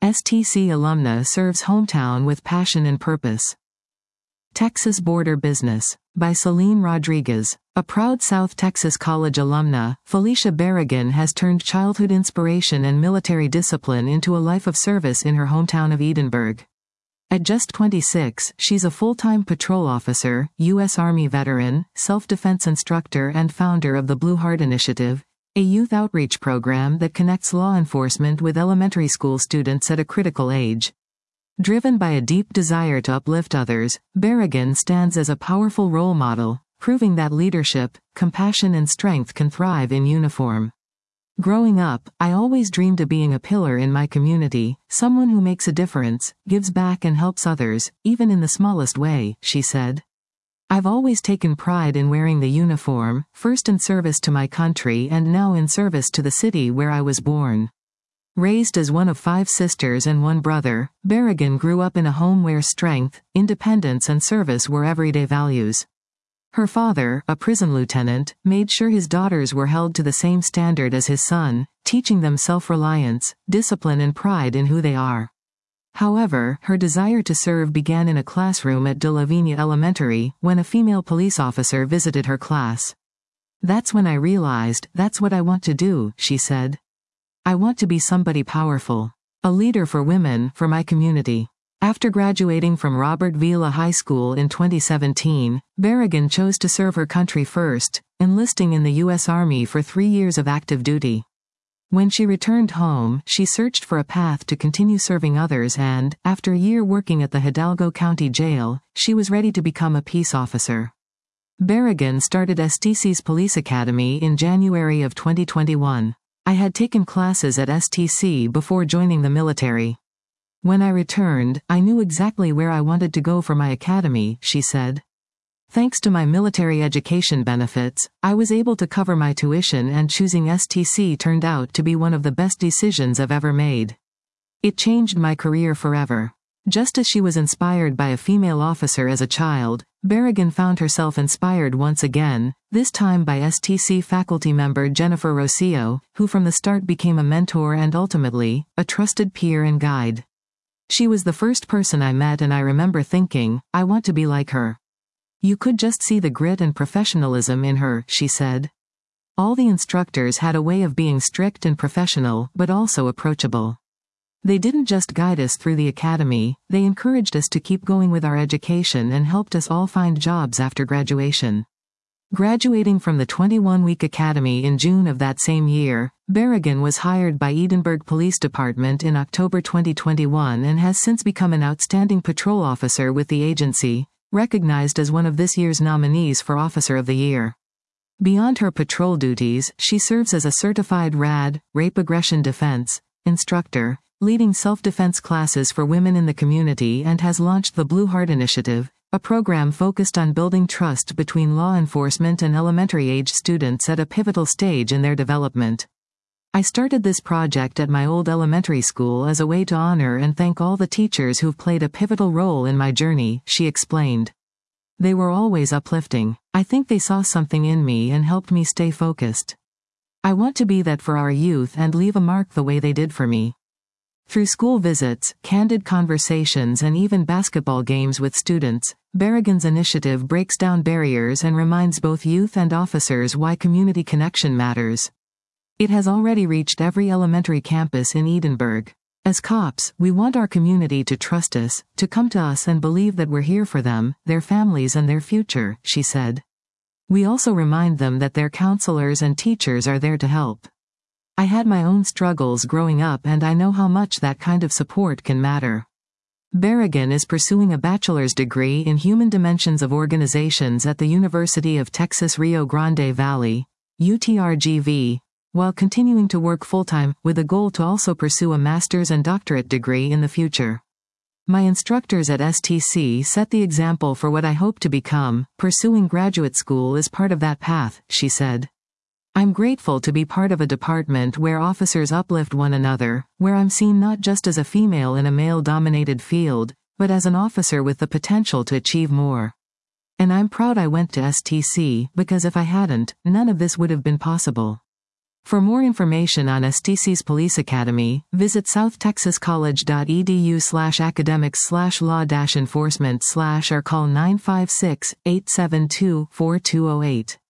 STC alumna serves hometown with passion and purpose. Texas Border Business. By Celine Rodriguez. A proud South Texas College alumna, Felicia Berrigan has turned childhood inspiration and military discipline into a life of service in her hometown of Edinburgh. At just 26, she's a full-time patrol officer, U.S. Army veteran, self-defense instructor and founder of the Blue Heart Initiative, a youth outreach program that connects law enforcement with elementary school students at a critical age. Driven by a deep desire to uplift others, Berrigan stands as a powerful role model, proving that leadership, compassion and strength can thrive in uniform. Growing up, I always dreamed of being a pillar in my community, someone who makes a difference, gives back and helps others, even in the smallest way, she said. I've always taken pride in wearing the uniform, first in service to my country and now in service to the city where I was born. Raised as one of 5 sisters and 1 brother, Berrigan grew up in a home where strength, independence and service were everyday values. Her father, a prison lieutenant, made sure his daughters were held to the same standard as his son, teaching them self-reliance, discipline and pride in who they are. However, her desire to serve began in a classroom at De La Vigne Elementary, when a female police officer visited her class. "That's when I realized, that's what I want to do," she said. "I want to be somebody powerful. A leader for women, for my community." After graduating from Robert Vila High School in 2017, Berrigan chose to serve her country first, enlisting in the U.S. Army for 3 years of active duty. When she returned home, she searched for a path to continue serving others and, after a year working at the Hidalgo County Jail, she was ready to become a peace officer. Berrigan started STC's Police Academy in January of 2021. "I had taken classes at STC before joining the military. When I returned, I knew exactly where I wanted to go for my academy," she said. "Thanks to my military education benefits, I was able to cover my tuition and choosing STC turned out to be one of the best decisions I've ever made. It changed my career forever." Just as she was inspired by a female officer as a child, Berrigan found herself inspired once again, this time by STC faculty member Jennifer Rocio, who from the start became a mentor and ultimately, a trusted peer and guide. "She was the first person I met and I remember thinking, I want to be like her. You could just see the grit and professionalism in her," she said. All the instructors had a way of being strict and professional, but also approachable. They didn't just guide us through the academy, they encouraged us to keep going with our education and helped us all find jobs after graduation. Graduating from the 21-week academy in June of that same year, Berrigan was hired by Edinburgh Police Department in October 2021 and has since become an outstanding patrol officer with the agency, recognized as one of this year's nominees for Officer of the Year. Beyond her patrol duties, she serves as a certified RAD, Rape Aggression Defense, instructor, leading self-defense classes for women in the community and has launched the Blue Heart Initiative, a program focused on building trust between law enforcement and elementary-age students at a pivotal stage in their development. "I started this project at my old elementary school as a way to honor and thank all the teachers who've played a pivotal role in my journey," she explained. "They were always uplifting. I think they saw something in me and helped me stay focused. I want to be that for our youth and leave a mark the way they did for me." Through school visits, candid conversations and even basketball games with students, Berrigan's initiative breaks down barriers and reminds both youth and officers why community connection matters. It has already reached every elementary campus in Edinburgh. "As cops, we want our community to trust us, to come to us and believe that we're here for them, their families and their future," she said. "We also remind them that their counselors and teachers are there to help. I had my own struggles growing up and I know how much that kind of support can matter." Berrigan is pursuing a bachelor's degree in Human Dimensions of Organizations at the University of Texas Rio Grande Valley, UTRGV, while continuing to work full-time, with a goal to also pursue a master's and doctorate degree in the future. "My instructors at STC set the example for what I hope to become. Pursuing graduate school is part of that path," she said. "I'm grateful to be part of a department where officers uplift one another, where I'm seen not just as a female in a male-dominated field, but as an officer with the potential to achieve more. And I'm proud I went to STC, because if I hadn't, none of this would have been possible." For more information on STC's Police Academy, visit southtexaskollege.edu/academics/law-enforcement/ or call 956-872-4208.